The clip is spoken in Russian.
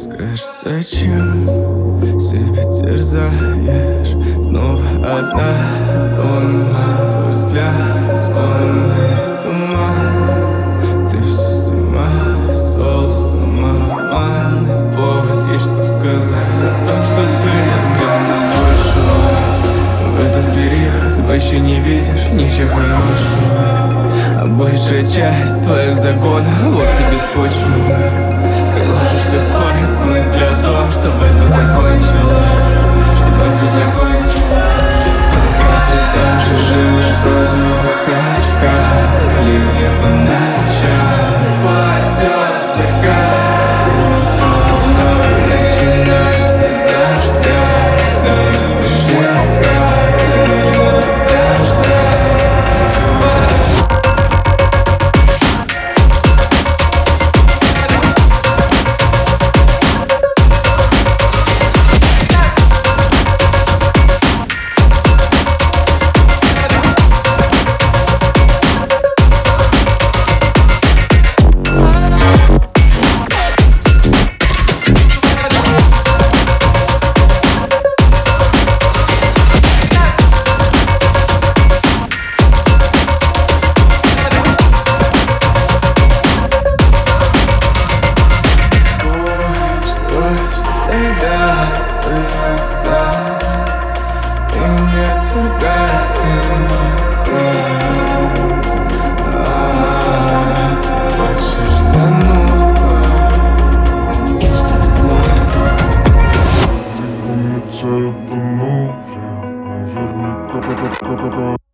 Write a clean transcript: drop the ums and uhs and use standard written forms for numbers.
Скажи, зачем себя терзаешь? Снова одна дома, твой взгляд, сонный туман. Ты все сама в сол, самообманный повод есть, чтоб сказать о том, что ты достойна большего. В этот период вообще не видишь ничего хорошего, а большая часть твоих законов вовсе беспочвенна. Ты ложишься спать с мыслью о том, чтобы это закончилось, чтобы это закончилось. Пока ты даже живешь в розовых очках, ливни по ночам, спасет закат. Утро вновь начинается с дождя, слезы по щекам, нужно подождать. Ты не отвергательница, ты хочешь тонуть. Помнится, я тону, я наверняка